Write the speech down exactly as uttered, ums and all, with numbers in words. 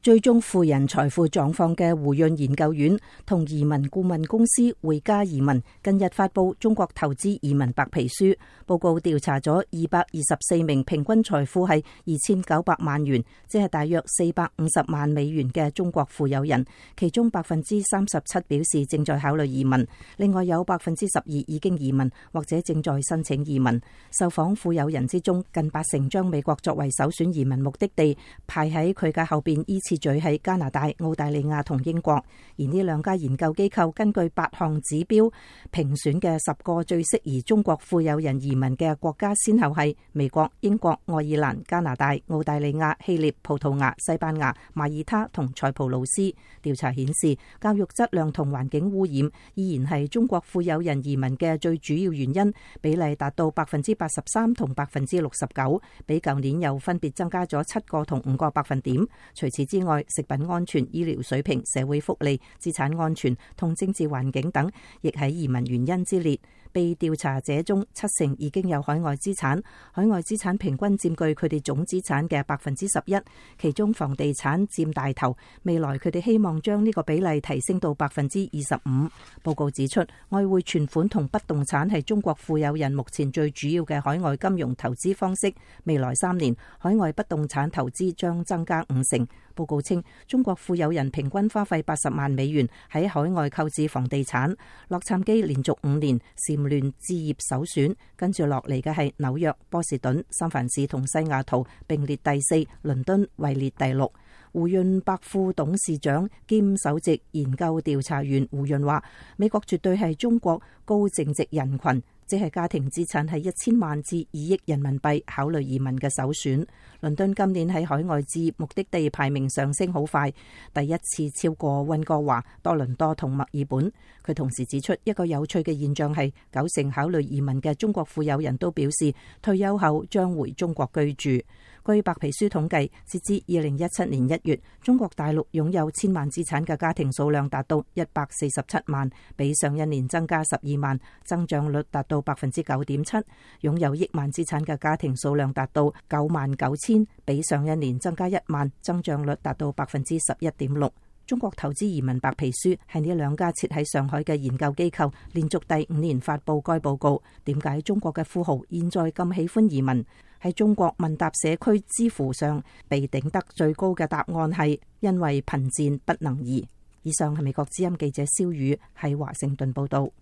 追蹤富人財富狀況嘅胡潤研究院同移民顧問公司匯嘉移民近日發布中國投資移民白皮書，報告調查咗二百二十四名平均財富係二千九百萬元，即係大約四百五十萬美元嘅中國富有人，其中百分之三十七表示正在考慮移民，另外有百分之十二已經移民或者正在申請移民。受訪富有人之中，近八成將美國作為首選移民目的地，排喺佢嘅後邊依次序係加拿大、澳大利亞同英國。而呢兩家研究機構根據八項指標評選嘅十個最適宜中國富有人移民嘅國家，先後係美國、英國、愛爾蘭、加拿大、澳大利亞、希臘、葡萄牙、西班牙、馬耳他同塞浦路斯。調查顯示，教育質量同環境污染依然係中國富有人移民嘅最主要原因，比例達到百分之八十三同百分之六十九，比舊年又分別增加咗七個同五個百分點。除此之外，食品安全、醫療水平、社會福利、資產安全同政治環境等，亦喺移民原因之列。被調查者中，七成已經有海外資產，海外資產平均佔據佢哋總資產嘅百分之十一，其中房地產佔大頭。未來佢哋希望將呢個比例提升到百分之二十五。報告指出，外匯存款同不動產係中國富有人目前最主要嘅海外金融投資方式。未來三年，海外不動產投資將增加五成。報告稱，中國富有人平均花費八十萬美元喺海外購置房地產。洛杉磯連續五年蟬聯置業首選，跟住落嚟嘅係紐約、波士頓、三藩市同西雅圖並列第四，倫敦位列第六。胡潤百富董事長兼首席研究調查員胡潤話：美國絕對係中國高淨值人群，即係家庭資產係一千萬至二億人民幣考慮移民嘅首選。倫敦今年喺海外置業目的地排名上升好快，第一次超過溫哥華、多倫多同墨爾本。佢同時指出，一個有趣嘅現象係，九成考慮移民嘅中國富有人都表示退休後將回中國居住。據白皮書統計，截至二零一七年一月，中國大陸擁有千萬資產嘅家庭數量達到一百四十七萬，比上一年增加十二萬，增長率達到百分之九點七。擁有億萬資產嘅家庭數量達到九萬九千，比上一年增加一萬，增長率達到百分之十一點六。中國投資移民白皮書係呢兩家設喺上海嘅研究機構連續第五年發佈該報告。點解中國嘅富豪現在咁喜歡移民？喺中國問答社區知乎上被頂得最高嘅答案係因為貧賤不能移。以上係美國之音記者蕭宇喺華盛頓報道。